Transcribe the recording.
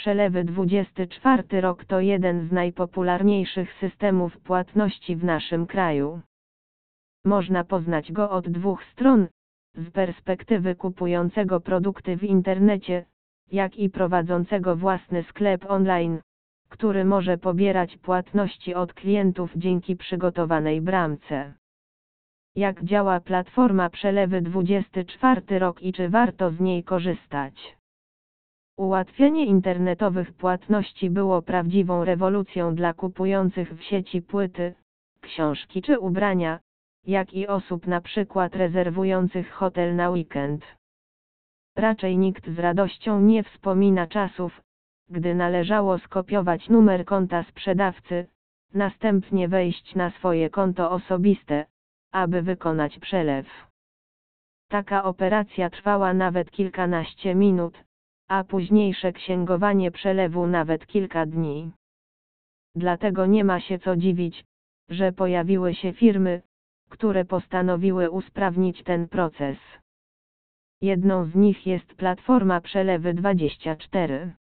Przelewy 24 rok to jeden z najpopularniejszych systemów płatności w naszym kraju. Można poznać go od dwóch stron, z perspektywy kupującego produkty w internecie, jak i prowadzącego własny sklep online, który może pobierać płatności od klientów dzięki przygotowanej bramce. Jak działa platforma Przelewy 24 rok i czy warto z niej korzystać? Ułatwienie internetowych płatności było prawdziwą rewolucją dla kupujących w sieci płyty, książki czy ubrania, jak i osób na przykład rezerwujących hotel na weekend. Raczej nikt z radością nie wspomina czasów, gdy należało skopiować numer konta sprzedawcy, następnie wejść na swoje konto osobiste, aby wykonać przelew. Taka operacja trwała nawet kilkanaście minut, a późniejsze księgowanie przelewu nawet kilka dni. Dlatego nie ma się co dziwić, że pojawiły się firmy, które postanowiły usprawnić ten proces. Jedną z nich jest platforma Przelewy 24.